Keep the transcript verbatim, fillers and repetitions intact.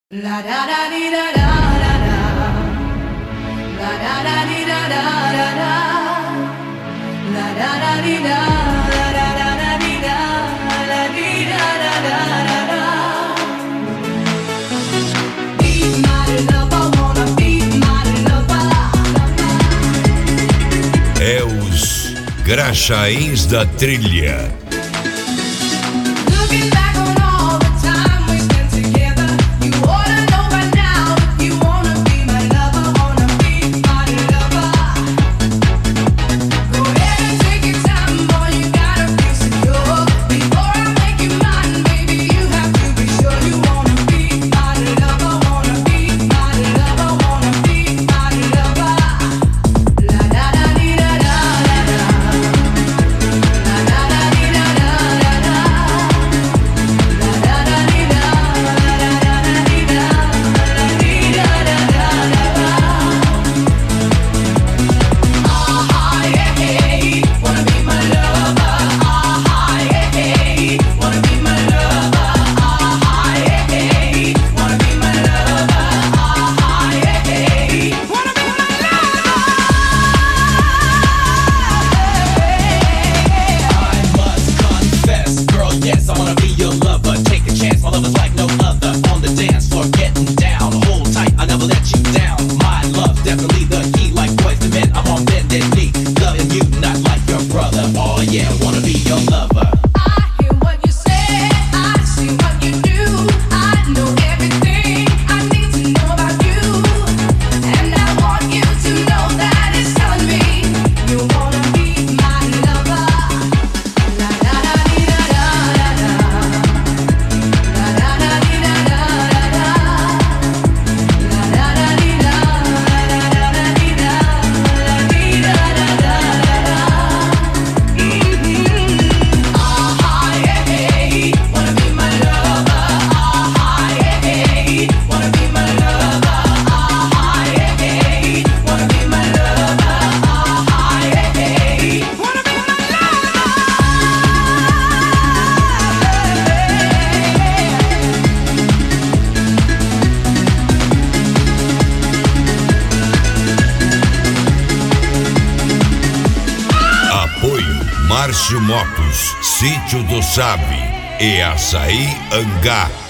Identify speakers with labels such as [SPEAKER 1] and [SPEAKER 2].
[SPEAKER 1] La da da di da da da da. La da da di da da da da. La da da di da la da da da di da la di da da da da da. Be my lover, wanna be my lover.
[SPEAKER 2] É os Graxaíns da Trilha.
[SPEAKER 1] Looking back on all the time we spent together, you ought to know by now if you wanna be my lover, wanna be my lover. Go ahead and take your time, boy, you gotta feel secure. Before I make you mine, baby, you have to be sure you wanna be my lover, wanna be my lover, wanna be my lover. La da da di da da da da. La da da di da da da da.
[SPEAKER 3] Yes, I wanna be your lover. Take a chance, my lover's like no other. On the dance floor, getting down. Hold tight, I never let you down. My love, definitely the key. Like boys to men, I'm on bended knee. Loving you, not like your brother. Oh yeah, wanna be your lover.
[SPEAKER 1] I hear what you say, I see what you do. I know everything I need to know about you, and I want you to know that it's telling me you wanna be my lover. La da da di da da da da. La da da di da da da da. La da da di da la da da da di da la di da da da da da. Ah yeah, hey, wanna be my lover. Ah yeah, hey, wanna be my lover. Ah yeah, hey, wanna be my lover. Ah yeah, hey, wanna be my
[SPEAKER 2] Apoio Márcio Motos, Sítio do Sabe e Açaí Angá.